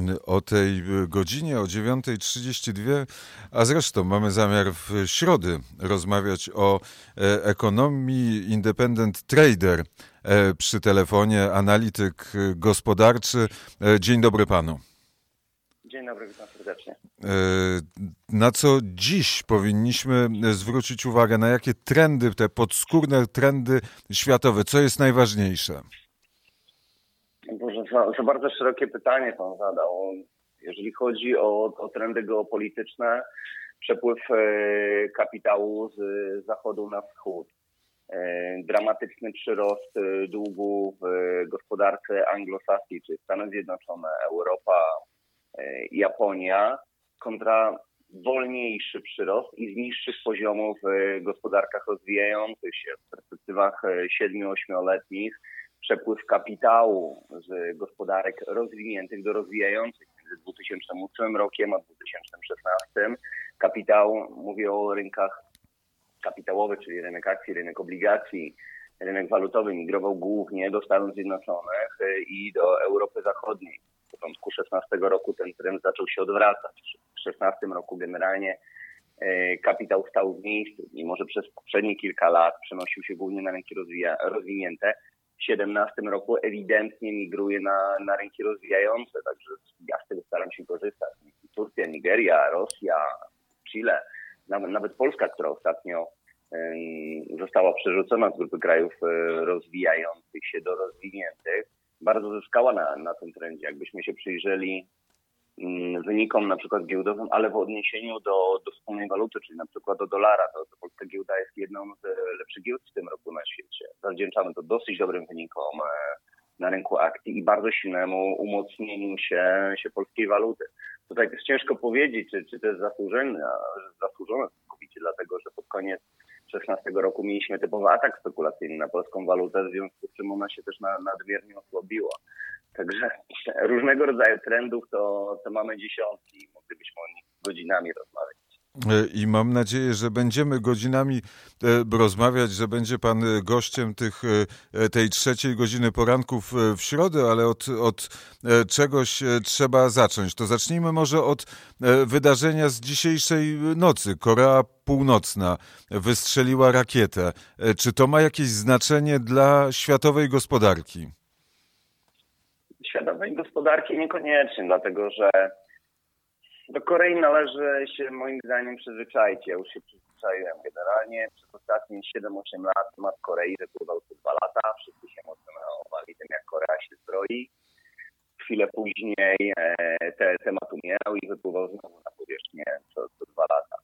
o tej godzinie, o 9:32, a zresztą mamy zamiar w środę rozmawiać o ekonomii. Independent Trader przy telefonie, analityk gospodarczy. Dzień dobry panu. Dzień dobry, witam serdecznie. Na co dziś powinniśmy zwrócić uwagę? Na jakie trendy, te podskórne trendy światowe? Co jest najważniejsze? Boże, za bardzo szerokie pytanie pan zadał. Jeżeli chodzi o trendy geopolityczne, przepływ kapitału z zachodu na wschód, dramatyczny przyrost długu w gospodarce anglosaskiej, czyli Stany Zjednoczone, Europa, Japonia, kontra wolniejszy przyrost i z niższych poziomów w gospodarkach rozwijających się. W perspektywach 7-8-letnich przepływ kapitału z gospodarek rozwiniętych do rozwijających między 2008 rokiem a 2016. Kapitał, mówię o rynkach kapitałowych, czyli rynek akcji, rynek obligacji, rynek walutowy migrował głównie do Stanów Zjednoczonych i do Europy Zachodniej. W początku 2016 roku ten trend zaczął się odwracać. W 2016 roku generalnie kapitał stał w miejscu, mimo że przez poprzednie kilka lat przenosił się głównie na rynki rozwinięte. W 2017 roku ewidentnie migruje na rynki rozwijające, także ja z tego staram się korzystać. Turcja, Nigeria, Rosja, Chile, nawet Polska, która ostatnio została przerzucona z grupy krajów rozwijających się do rozwiniętych, bardzo zyskała na tym trendzie. Jakbyśmy się przyjrzeli wynikom na przykład giełdowym, ale w odniesieniu do wspólnej waluty, czyli na przykład do dolara, to polska giełda jest jedną z lepszych giełd w tym roku na świecie. Zawdzięczamy to dosyć dobrym wynikom na rynku akcji i bardzo silnemu umocnieniu się polskiej waluty. Tutaj jest ciężko powiedzieć, czy to jest zasłużone całkowicie, dlatego że pod koniec 2016 roku mieliśmy typowy atak spekulacyjny na polską walutę, w związku z czym ona się też nadmiernie osłabiła. Także różnego rodzaju trendów to mamy dziesiątki, moglibyśmy o nich godzinami rozmawiać. I mam nadzieję, że będziemy godzinami rozmawiać, że będzie pan gościem tej trzeciej godziny poranków w środę, ale od czegoś trzeba zacząć. To zacznijmy może od wydarzenia z dzisiejszej nocy. Korea Północna wystrzeliła rakietę. Czy to ma jakieś znaczenie dla światowej gospodarki? Światowej gospodarki niekoniecznie, dlatego że do Korei należy się moim zdaniem przyzwyczaić. Ja już się przyzwyczaiłem. Generalnie przez ostatnie 7-8 lat temat Korei wypływał co 2 lata. Wszyscy się mocno naładowali tym, jak Korea się zbroi. Chwilę później temat umierał i wypływał znowu na powierzchnię co 2 lata.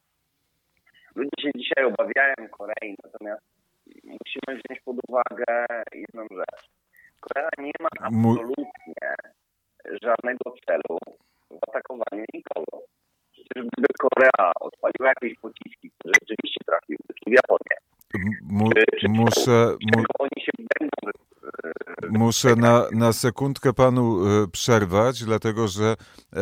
Ludzie się dzisiaj obawiają Korei, natomiast musimy wziąć pod uwagę jedną rzecz. Korea nie ma absolutnie żadnego celu w atakowaniu nikogo. Przecież gdyby Korea odpaliła jakieś pociski, które rzeczywiście trafiły w Japonię, oni się będą... Muszę na sekundkę panu przerwać, dlatego że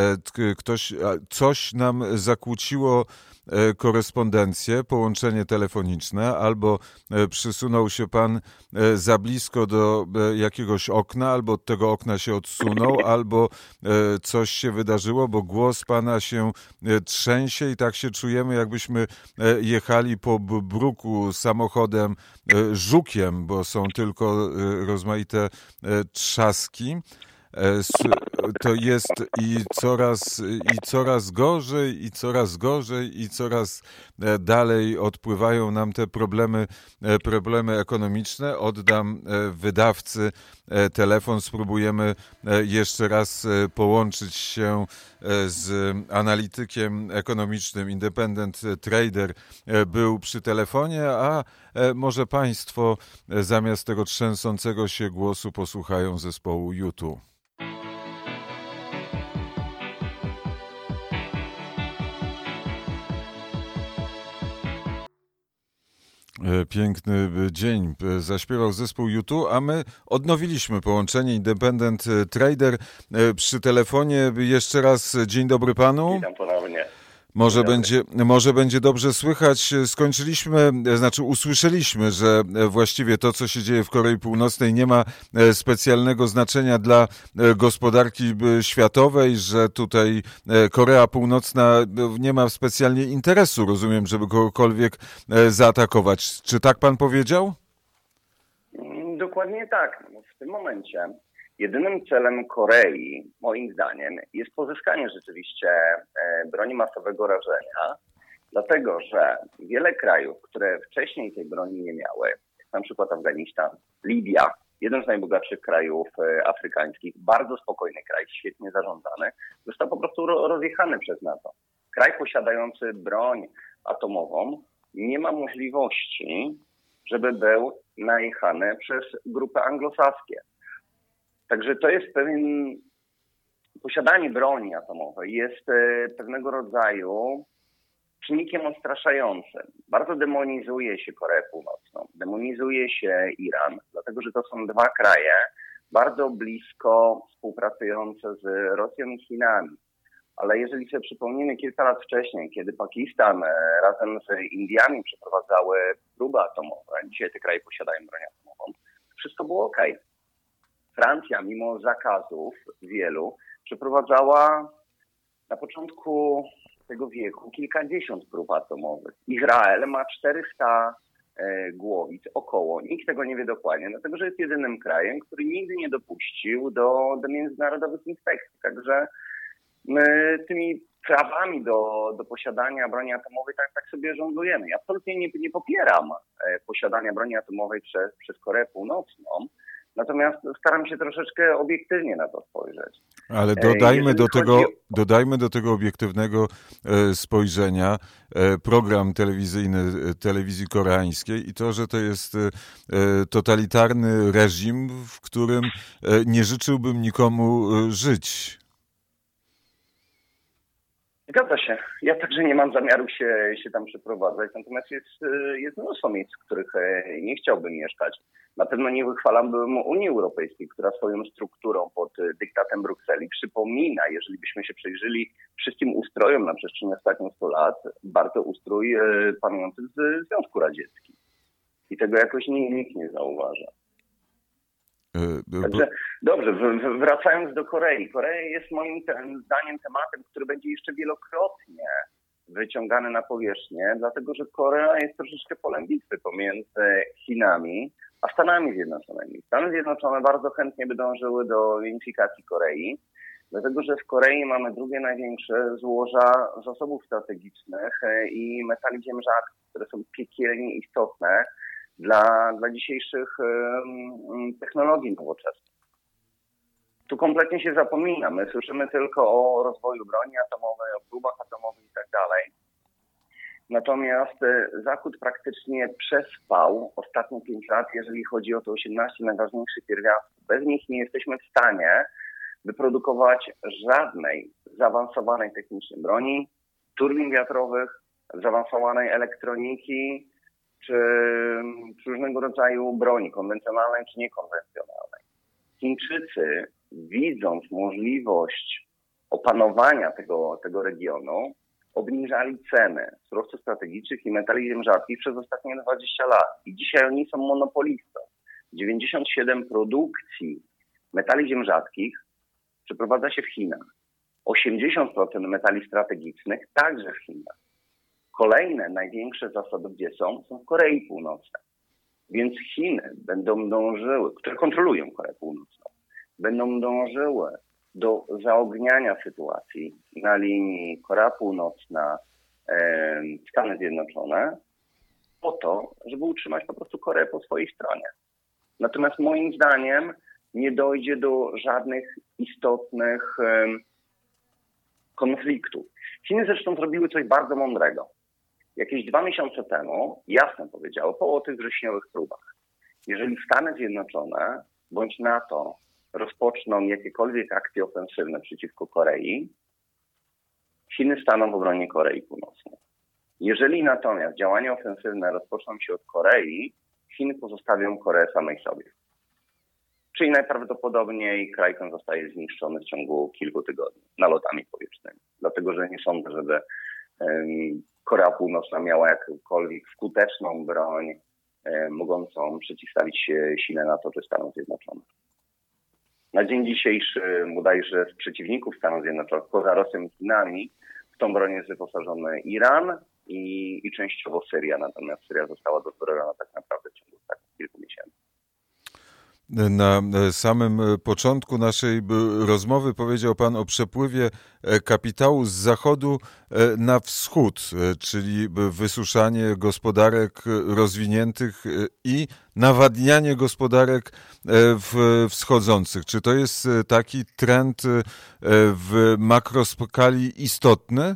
coś nam zakłóciło korespondencję, połączenie telefoniczne, albo przysunął się pan za blisko do jakiegoś okna, albo od tego okna się odsunął, albo coś się wydarzyło, bo głos pana się trzęsie i tak się czujemy, jakbyśmy jechali po bruku samochodem żukiem, bo są tylko rozmaite trzaski. To jest i coraz gorzej, i coraz dalej odpływają nam te problemy ekonomiczne. Oddam wydawcy telefon, spróbujemy jeszcze raz połączyć się z analitykiem ekonomicznym. Independent Trader był przy telefonie, a może państwo zamiast tego trzęsącego się głosu posłuchają zespołu U2. Piękny dzień zaśpiewał zespół U2, a my odnowiliśmy połączenie. Independent Trader przy telefonie. Jeszcze raz dzień dobry panu. Witam ponownie. Może będzie dobrze słychać. Usłyszeliśmy, że właściwie to, co się dzieje w Korei Północnej, nie ma specjalnego znaczenia dla gospodarki światowej, że tutaj Korea Północna nie ma specjalnie interesu, rozumiem, żeby kogokolwiek zaatakować. Czy tak pan powiedział? Dokładnie tak. W tym momencie jedynym celem Korei, moim zdaniem, jest pozyskanie rzeczywiście broni masowego rażenia, dlatego że wiele krajów, które wcześniej tej broni nie miały, na przykład Afganistan, Libia, jeden z najbogatszych krajów afrykańskich, bardzo spokojny kraj, świetnie zarządzany, został po prostu rozjechany przez NATO. Kraj posiadający broń atomową nie ma możliwości, żeby był najechany przez grupy anglosaskie. Także to jest posiadanie broni atomowej jest pewnego rodzaju czynnikiem odstraszającym. Bardzo demonizuje się Koreę Północną, demonizuje się Iran, dlatego że to są dwa kraje bardzo blisko współpracujące z Rosją i Chinami. Ale jeżeli sobie przypomnimy kilka lat wcześniej, kiedy Pakistan razem z Indiami przeprowadzały próby atomowe, dzisiaj te kraje posiadają broń atomową, wszystko było okej. Francja, mimo zakazów wielu, przeprowadzała na początku tego wieku kilkadziesiąt prób atomowych. Izrael ma 400 głowic około. Nikt tego nie wie dokładnie, dlatego że jest jedynym krajem, który nigdy nie dopuścił do międzynarodowych inspekcji. Także my tymi prawami do posiadania broni atomowej tak sobie żonglujemy. Ja absolutnie nie popieram posiadania broni atomowej przez Koreę Północną, natomiast staram się troszeczkę obiektywnie na to spojrzeć. Ale dodajmy do tego obiektywnego spojrzenia program telewizyjny telewizji koreańskiej i to, że to jest totalitarny reżim, w którym nie życzyłbym nikomu żyć. Zgadza się. Ja także nie mam zamiaru się tam przeprowadzać, natomiast jest mnóstwo miejsc, w których nie chciałbym mieszkać. Na pewno nie wychwalałbym Unii Europejskiej, która swoją strukturą pod dyktatem Brukseli przypomina, jeżeli byśmy się przyjrzyli wszystkim ustrojom na przestrzeni ostatnich 100 lat, bardzo ustrój panujący w Związku Radzieckim. I tego jakoś nikt nie zauważa. Także dobrze, wracając do Korei. Korea jest moim zdaniem tematem, który będzie jeszcze wielokrotnie wyciągany na powierzchnię, dlatego że Korea jest troszeczkę polem bitwy pomiędzy Chinami a Stanami Zjednoczonymi. Stany Zjednoczone bardzo chętnie by dążyły do unifikacji Korei, dlatego że w Korei mamy drugie największe złoża zasobów strategicznych i metali ziem rzadkich, które są piekielnie istotne dla dzisiejszych technologii nowoczesnych. Tu kompletnie się zapomina. My słyszymy tylko o rozwoju broni atomowej, o próbach atomowych i tak dalej. Natomiast Zachód praktycznie przespał ostatnie 5 lat, jeżeli chodzi o te 18 najważniejszych pierwiastków. Bez nich nie jesteśmy w stanie wyprodukować żadnej zaawansowanej technicznie broni, turbin wiatrowych, zaawansowanej elektroniki, czy różnego rodzaju broni, konwencjonalnej czy niekonwencjonalnej. Chińczycy, widząc możliwość opanowania tego regionu, obniżali ceny surowców strategicznych i metali ziem rzadkich przez ostatnie 20 lat. I dzisiaj oni są monopolistą. 97% produkcji metali ziem rzadkich przeprowadza się w Chinach. 80% metali strategicznych także w Chinach. Kolejne największe zasoby gdzie są? Są w Korei Północnej. Więc Chiny będą dążyły, które kontrolują Koreę Północną, będą dążyły do zaogniania sytuacji na linii Korea Północna, Stany Zjednoczone po to, żeby utrzymać po prostu Koreę po swojej stronie. Natomiast moim zdaniem nie dojdzie do żadnych istotnych konfliktów. Chiny zresztą zrobiły coś bardzo mądrego. Jakieś 2 miesiące temu jasno powiedziało po tych wrześniowych próbach. Jeżeli Stany Zjednoczone bądź NATO rozpoczną jakiekolwiek akcje ofensywne przeciwko Korei, Chiny staną w obronie Korei Północnej. Jeżeli natomiast działania ofensywne rozpoczną się od Korei, Chiny pozostawią Koreę samej sobie. Czyli najprawdopodobniej kraj ten zostaje zniszczony w ciągu kilku tygodni nalotami powietrznymi. Dlatego, że nie sądzę, żeby Korea Północna miała jakąkolwiek skuteczną broń mogącą przeciwstawić się sile NATO czy Stanów Zjednoczonych. Na dzień dzisiejszy bodajże z przeciwników Stanów Zjednoczonych, poza Rosją i Chinami, w tą broń jest wyposażony Iran i częściowo Syria, natomiast Syria została dozbrojona tak naprawdę w ciągu ostatnich kilku miesięcy. Na samym początku naszej rozmowy powiedział Pan o przepływie kapitału z zachodu na wschód, czyli wysuszanie gospodarek rozwiniętych i nawadnianie gospodarek wschodzących. Czy to jest taki trend w makroskali istotny?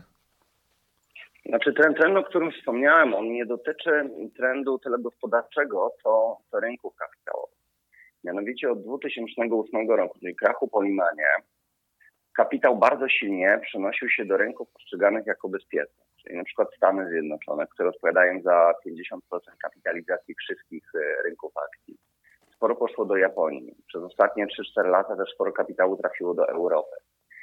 Znaczy ten trend, o którym wspomniałem, on nie dotyczy trendu tyle gospodarczego, co rynków kapitałowych. Mianowicie od 2008 roku, czyli krachu po Lehmanie, kapitał bardzo silnie przenosił się do rynków postrzeganych jako bezpiecznych, czyli na przykład Stany Zjednoczone, które odpowiadają za 50% kapitalizacji wszystkich rynków akcji. Sporo poszło do Japonii. Przez ostatnie 3-4 lata też sporo kapitału trafiło do Europy.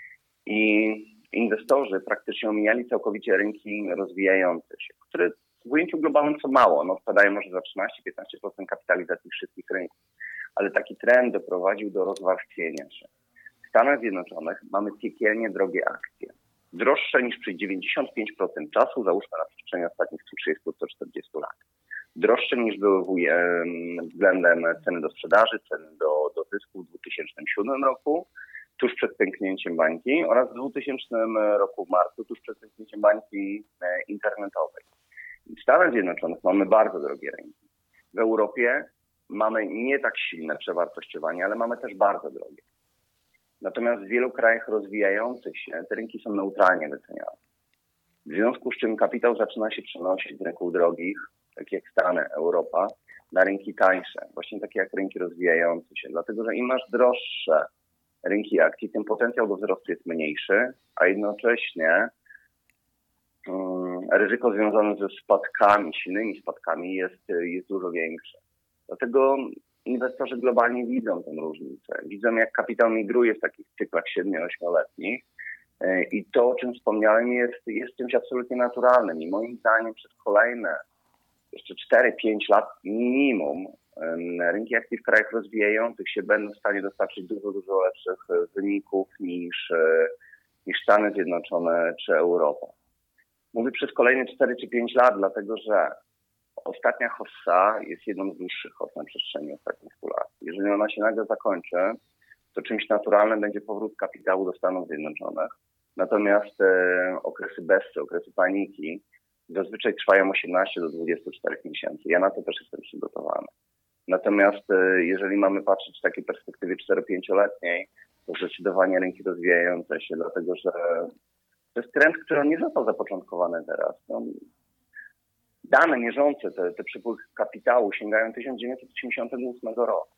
I inwestorzy praktycznie omijali całkowicie rynki rozwijające się, które w ujęciu globalnym są mało. Odpowiadają może za 13-15% kapitalizacji wszystkich rynków. Ale taki trend doprowadził do rozwarstwienia się. W Stanach Zjednoczonych mamy piekielnie drogie akcje. Droższe niż przez 95% czasu, załóżmy na przestrzeni ostatnich 130-140 lat. Droższe niż były względem ceny do sprzedaży, ceny do zysku w 2007 roku, tuż przed pęknięciem bańki oraz w 2000 roku w marcu, tuż przed pęknięciem bańki internetowej. W Stanach Zjednoczonych mamy bardzo drogie rynki. W Europie mamy nie tak silne przewartościowanie, ale mamy też bardzo drogie. Natomiast w wielu krajach rozwijających się te rynki są neutralnie wyceniane. W związku z czym kapitał zaczyna się przenosić z rynków drogich, takie jak Stany, Europa, na rynki tańsze, właśnie takie jak rynki rozwijające się. Dlatego, że im masz droższe rynki akcji, tym potencjał do wzrostu jest mniejszy, a jednocześnie ryzyko związane ze spadkami, silnymi spadkami jest dużo większe. Dlatego inwestorzy globalnie widzą tę różnicę. Widzą, jak kapitał migruje w takich cyklach 7-8-letnich i to, o czym wspomniałem, jest czymś absolutnie naturalnym. I moim zdaniem przez kolejne jeszcze 4-5 lat minimum rynki akcji w krajach rozwijających się będą w stanie dostarczyć dużo, dużo lepszych wyników niż Stany Zjednoczone czy Europa. Mówię przez kolejne 4 czy 5 lat, dlatego że ostatnia hossa jest jedną z dłuższych hoss na przestrzeni ostatnich 100 lat. Jeżeli ona się nagle zakończy, to czymś naturalnym będzie powrót kapitału do Stanów Zjednoczonych. Natomiast okresy bezcy, okresy paniki zazwyczaj trwają 18 do 24 miesięcy. Ja na to też jestem przygotowany. Natomiast jeżeli mamy patrzeć w takiej perspektywie 4-5-letniej, to zdecydowanie rynki rozwijające się, dlatego że to jest trend, który nie został zapoczątkowany teraz. Dane mierzące te przepływy kapitału sięgają 1988 roku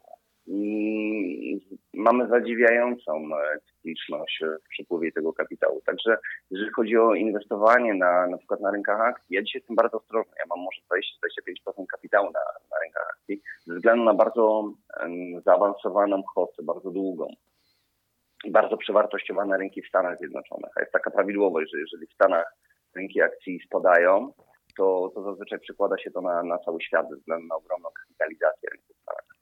i mamy zadziwiającą cykliczność w przepływie tego kapitału. Także jeżeli chodzi o inwestowanie na przykład na rynkach akcji, ja dzisiaj jestem bardzo ostrożny. Ja mam może 20-25% kapitału na rynkach akcji ze względu na bardzo zaawansowaną hossę, bardzo długą i bardzo przewartościowane rynki w Stanach Zjednoczonych. A jest taka prawidłowość, że jeżeli w Stanach rynki akcji spadają, to zazwyczaj przekłada się to na cały świat ze względu na ogromną kapitalizację rynku w Stanach.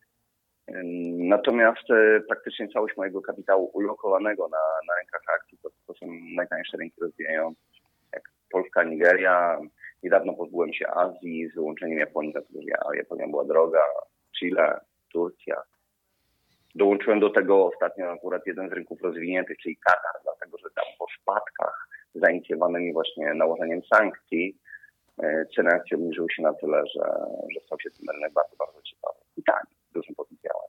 Natomiast praktycznie całość mojego kapitału ulokowanego na rynkach akcji to są najtańsze rynki rozwijające się, jak Polska, Nigeria. Niedawno pozbyłem się Azji z wyłączeniem Japonii, dlatego że Japonia była droga, Chile, Turcja. Dołączyłem do tego ostatnio akurat jeden z rynków rozwiniętych, czyli Katar, dlatego że tam po spadkach zainicjowanymi właśnie nałożeniem sankcji ceny akcji obniżyły się na tyle, że stał się ten rynek bardzo, bardzo ciekawy i tani, z dużym potencjałem.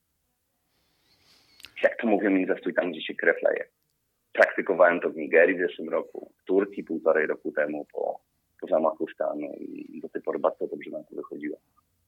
Jak to mówią, inwestuj tam, gdzie się krew leje. Praktykowałem to w Nigerii w zeszłym roku, w Turcji 1,5 roku temu po zamachu stanu i do tej pory bardzo dobrze nam to wychodziło.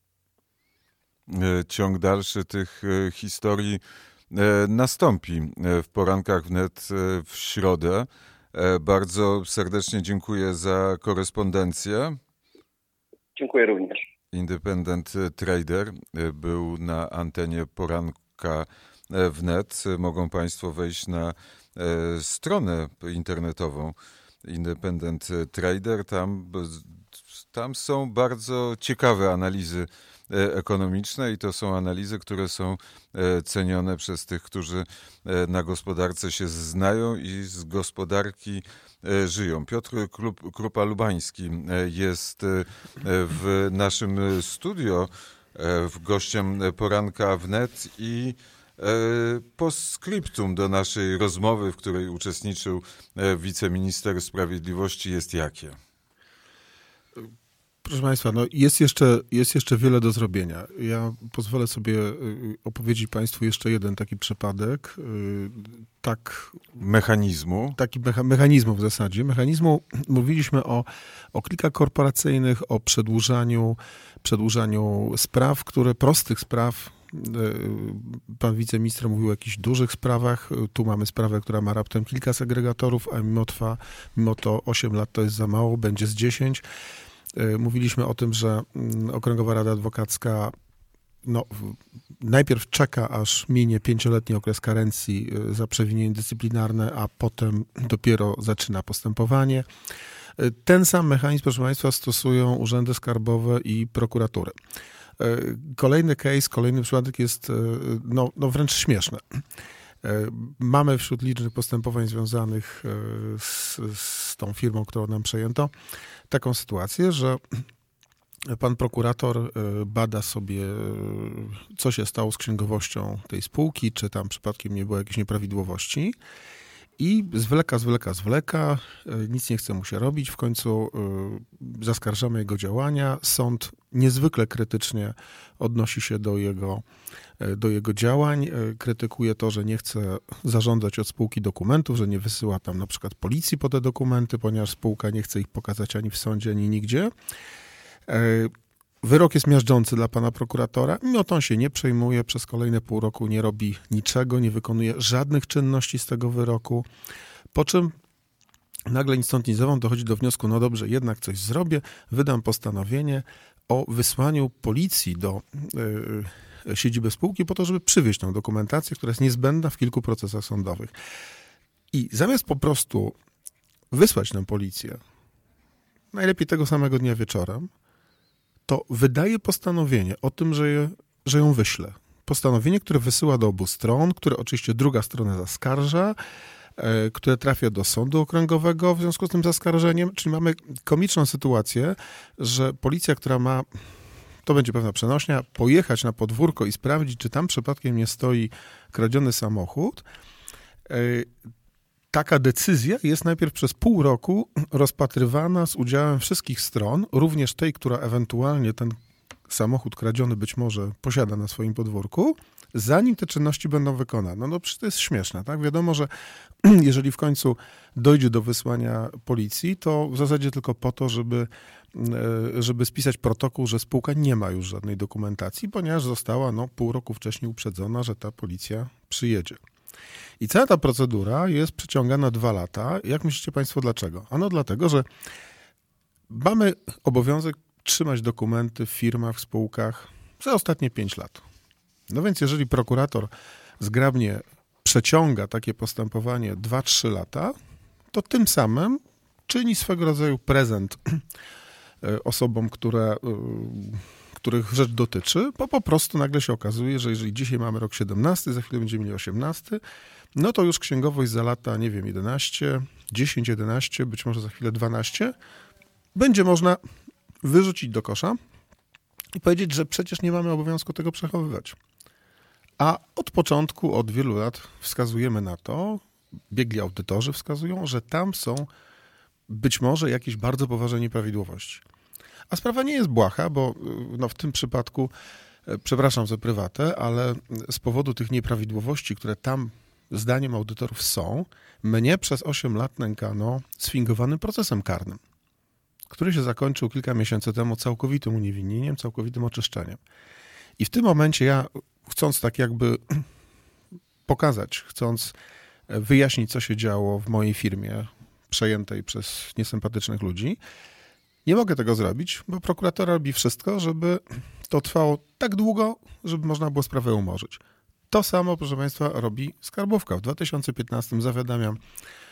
Ciąg dalszy tych historii nastąpi w porankach wnet w środę. Bardzo serdecznie dziękuję za korespondencję. Dziękuję również. Independent Trader był na antenie poranka wnet. Mogą Państwo wejść na stronę internetową Independent Trader. Tam są bardzo ciekawe analizy ekonomiczne i to są analizy, które są cenione przez tych, którzy na gospodarce się znają i z gospodarki żyją. Piotr Krupa-Lubański jest w naszym studio gościem Poranka Wnet i postscriptum do naszej rozmowy, w której uczestniczył wiceminister sprawiedliwości, jest jakie? Proszę Państwa, no jest jeszcze wiele do zrobienia. Ja pozwolę sobie opowiedzieć Państwu jeszcze jeden taki przypadek. Mechanizmu w zasadzie. Mówiliśmy o klikach korporacyjnych, o przedłużaniu spraw, prostych spraw. Pan wiceminister mówił o jakichś dużych sprawach. Tu mamy sprawę, która ma raptem kilka segregatorów, a mimo to 8 lat to jest za mało, będzie z 10. Mówiliśmy o tym, że Okręgowa Rada Adwokacka najpierw czeka, aż minie 5-letni okres karencji za przewinienie dyscyplinarne, a potem dopiero zaczyna postępowanie. Ten sam mechanizm, proszę Państwa, stosują urzędy skarbowe i prokuratury. Kolejny przypadek jest wręcz śmieszny. Mamy wśród licznych postępowań związanych z tą firmą, którą nam przejęto, taką sytuację, że pan prokurator bada sobie, co się stało z księgowością tej spółki, czy tam przypadkiem nie było jakichś nieprawidłowości i zwleka, nic nie chce mu się robić. W końcu zaskarżamy jego działania. Sąd niezwykle krytycznie odnosi się do jego działań, krytykuje to, że nie chce zażądać od spółki dokumentów, że nie wysyła tam na przykład policji po te dokumenty, ponieważ spółka nie chce ich pokazać ani w sądzie, ani nigdzie. Wyrok jest miażdżący dla pana prokuratora, mimo to on się nie przejmuje, przez kolejne pół roku nie robi niczego, nie wykonuje żadnych czynności z tego wyroku, po czym nagle ni stąd ni zowąd dochodzi do wniosku, no dobrze, jednak coś zrobię, wydam postanowienie o wysłaniu policji do siedziby spółki po to, żeby przywieźć tą dokumentację, która jest niezbędna w kilku procesach sądowych. I zamiast po prostu wysłać nam policję, najlepiej tego samego dnia wieczorem, to wydaje postanowienie o tym, że ją wyśle. Postanowienie, które wysyła do obu stron, które oczywiście druga strona zaskarża, które trafia do sądu okręgowego w związku z tym zaskarżeniem. Czyli mamy komiczną sytuację, że policja, która ma, to będzie pewna przenośnia, pojechać na podwórko i sprawdzić, czy tam przypadkiem nie stoi kradziony samochód. Taka decyzja jest najpierw przez pół roku rozpatrywana z udziałem wszystkich stron, również tej, która ewentualnie ten samochód kradziony być może posiada na swoim podwórku, zanim te czynności będą wykonane. No przecież to jest śmieszne, tak? Wiadomo, że jeżeli w końcu dojdzie do wysłania policji, to w zasadzie tylko po to, żeby spisać protokół, że spółka nie ma już żadnej dokumentacji, ponieważ została pół roku wcześniej uprzedzona, że ta policja przyjedzie. I cała ta procedura jest przeciągana 2 lata. Jak myślicie Państwo dlaczego? Ano dlatego, że mamy obowiązek trzymać dokumenty w firmach, w spółkach za ostatnie 5 lat. No więc jeżeli prokurator zgrabnie przeciąga takie postępowanie 2-3 lata, to tym samym czyni swego rodzaju prezent osobom, których rzecz dotyczy, bo po prostu nagle się okazuje, że jeżeli dzisiaj mamy rok 17, za chwilę będziemy mieli 18, no to już księgowość za lata, 11, 10, 11, być może za chwilę 12, będzie można wyrzucić do kosza i powiedzieć, że przecież nie mamy obowiązku tego przechowywać. A od początku, od wielu lat wskazujemy na to, biegli audytorzy wskazują, że tam są być może jakieś bardzo poważne nieprawidłowości. A sprawa nie jest błaha, bo w tym przypadku, przepraszam za prywatę, ale z powodu tych nieprawidłowości, które tam zdaniem audytorów są, mnie przez 8 lat nękano sfingowanym procesem karnym, który się zakończył kilka miesięcy temu całkowitym uniewinnieniem, całkowitym oczyszczeniem. I w tym momencie ja, chcąc tak jakby pokazać, chcąc wyjaśnić, co się działo w mojej firmie przejętej przez niesympatycznych ludzi, nie mogę tego zrobić, bo prokuratura robi wszystko, żeby to trwało tak długo, żeby można było sprawę umorzyć. To samo, proszę Państwa, robi skarbówka. W 2015 zawiadamiam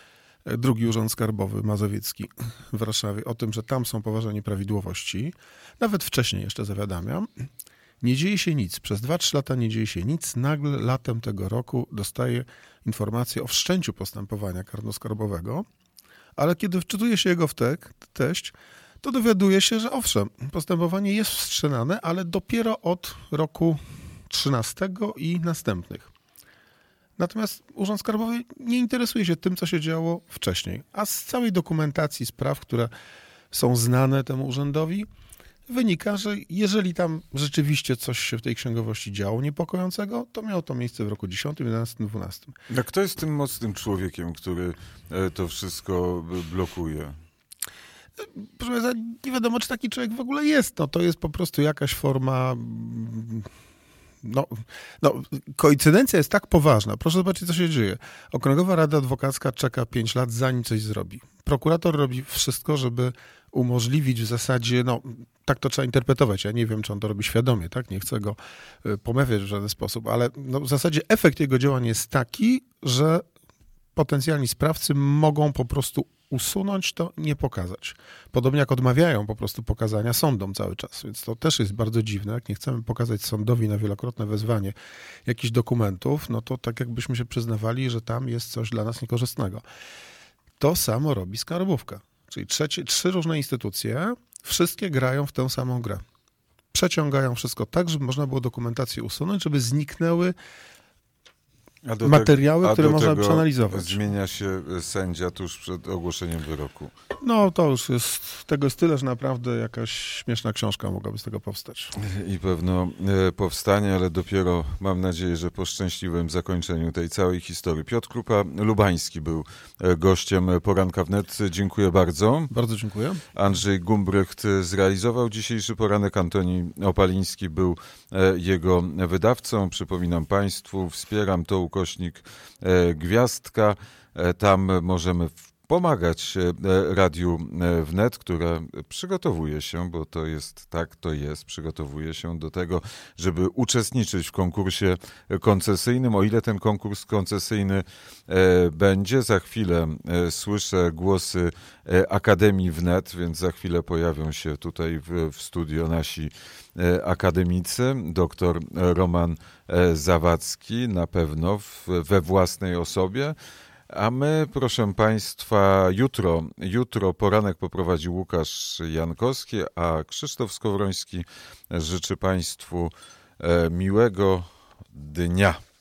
drugi Urząd Skarbowy Mazowiecki w Warszawie, o tym, że tam są poważne nieprawidłowości. Nawet wcześniej jeszcze zawiadamiam. Nie dzieje się nic. Przez 2-3 lata nie dzieje się nic. Nagle latem tego roku dostaję informację o wszczęciu postępowania karnoskarbowego, ale kiedy wczytuje się jego w treść, to dowiaduje się, że owszem, postępowanie jest wszczynane, ale dopiero od roku 13 i następnych. Natomiast Urząd Skarbowy nie interesuje się tym, co się działo wcześniej. A z całej dokumentacji spraw, które są znane temu urzędowi, wynika, że jeżeli tam rzeczywiście coś się w tej księgowości działo niepokojącego, to miało to miejsce w roku 10, 11, 12. A kto jest tym mocnym człowiekiem, który to wszystko blokuje? Proszę Państwa, nie wiadomo, czy taki człowiek w ogóle jest. No, to jest po prostu jakaś forma... koincydencja jest tak poważna. Proszę zobaczyć, co się dzieje. Okręgowa Rada Adwokacka czeka 5 lat, zanim coś zrobi. Prokurator robi wszystko, żeby umożliwić w zasadzie, tak to trzeba interpretować. Ja nie wiem, czy on to robi świadomie, tak? Nie chcę go pomawiać w żaden sposób, ale w zasadzie efekt jego działań jest taki, że potencjalni sprawcy mogą po prostu usunąć to, nie pokazać. Podobnie jak odmawiają po prostu pokazania sądom cały czas, więc to też jest bardzo dziwne. Jak nie chcemy pokazać sądowi na wielokrotne wezwanie jakichś dokumentów, no to tak jakbyśmy się przyznawali, że tam jest coś dla nas niekorzystnego. To samo robi skarbówka. Czyli 3 różne instytucje, wszystkie grają w tę samą grę. Przeciągają wszystko tak, żeby można było dokumentację usunąć, żeby zniknęły materiały, które można by przeanalizować. Zmienia się sędzia tuż przed ogłoszeniem wyroku. No to już tego jest tyle, że naprawdę jakaś śmieszna książka mogłaby z tego powstać. I pewno powstanie, ale dopiero mam nadzieję, że po szczęśliwym zakończeniu tej całej historii. Piotr Krupa-Lubański był gościem Poranka Wnet. Dziękuję bardzo. Bardzo dziękuję. Andrzej Gumbrecht zrealizował dzisiejszy poranek. Antoni Opaliński był jego wydawcą. Przypominam Państwu, wspieram to /Gwiazdka. Tam możemy pomagać Radiu Wnet, które przygotowuje się, bo to jest, przygotowuje się do tego, żeby uczestniczyć w konkursie koncesyjnym. O ile ten konkurs koncesyjny będzie, za chwilę słyszę głosy Akademii Wnet, więc za chwilę pojawią się tutaj w studio nasi akademicy, doktor Roman Zawadzki, na pewno we własnej osobie. A my, proszę Państwa, jutro poranek poprowadzi Łukasz Jankowski, a Krzysztof Skowroński życzy Państwu miłego dnia.